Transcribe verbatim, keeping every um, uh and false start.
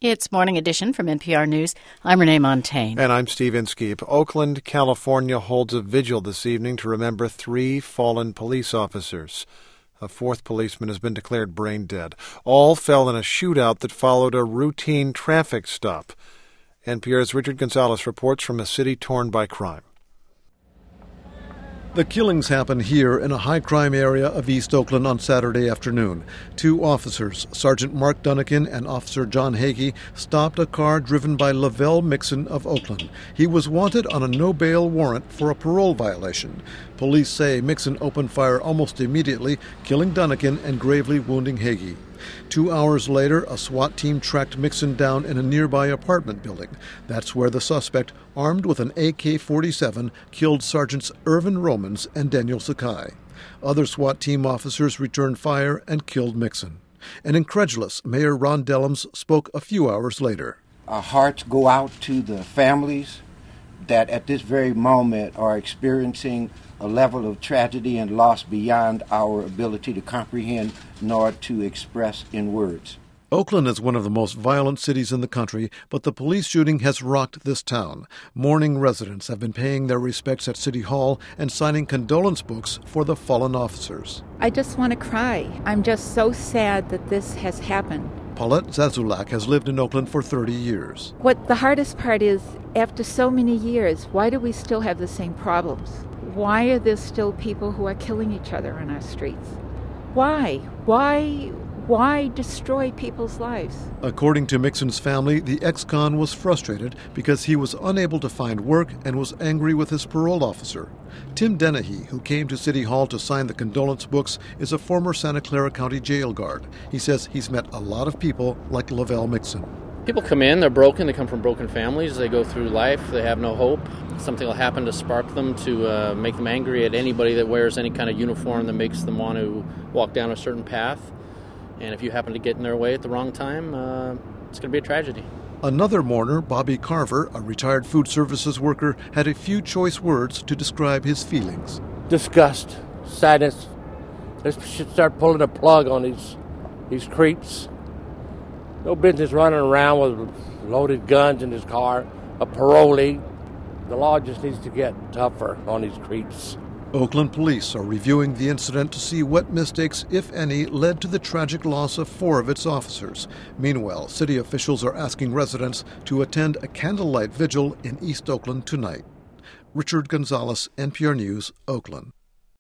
It's Morning Edition from N P R News. I'm Renee Montaigne. And I'm Steve Inskeep. Oakland, California holds a vigil this evening to remember three fallen police officers. A fourth policeman has been declared brain dead. All fell in a shootout that followed a routine traffic stop. N P R's Richard Gonzalez reports from a city torn by crime. The killings happened here in a high-crime area of East Oakland on Saturday afternoon. Two officers, Sergeant Mark Dunnigan and Officer John Hagee, stopped a car driven by Lavelle Mixon of Oakland. He was wanted on a no-bail warrant for a parole violation. Police say Mixon opened fire almost immediately, killing Dunnigan and gravely wounding Hagee. Two hours later, a SWAT team tracked Mixon down in a nearby apartment building. That's where the suspect, armed with an A K forty-seven, killed Sergeants Irvin Romans and Daniel Sakai. Other SWAT team officers returned fire and killed Mixon. An incredulous Mayor Ron Dellums spoke a few hours later. Our hearts go out to the families that at this very moment are experiencing a level of tragedy and loss beyond our ability to comprehend nor to express in words. Oakland is one of the most violent cities in the country, but the police shooting has rocked this town. Mourning residents have been paying their respects at City Hall and signing condolence books for the fallen officers. I just want to cry. I'm just so sad that this has happened. Paulette Zazulak has lived in Oakland for thirty years. What the hardest part is, after so many years, why do we still have the same problems? Why are there still people who are killing each other in our streets? Why? Why? Why destroy people's lives? According to Mixon's family, the ex-con was frustrated because he was unable to find work and was angry with his parole officer. Tim Dennehy, who came to City Hall to sign the condolence books, is a former Santa Clara County jail guard. He says he's met a lot of people like Lavelle Mixon. People come in, they're broken, they come from broken families, they go through life, they have no hope. Something will happen to spark them, to uh, make them angry at anybody that wears any kind of uniform that makes them want to walk down a certain path. And if you happen to get in their way at the wrong time, uh, it's going to be a tragedy. Another mourner, Bobby Carver, a retired food services worker, had a few choice words to describe his feelings. Disgust, sadness. They should start pulling the plug on these, these creeps. No business running around with loaded guns in his car, a parolee. The law just needs to get tougher on these creeps. Oakland police are reviewing the incident to see what mistakes, if any, led to the tragic loss of four of its officers. Meanwhile, city officials are asking residents to attend a candlelight vigil in East Oakland tonight. Richard Gonzalez, N P R News, Oakland.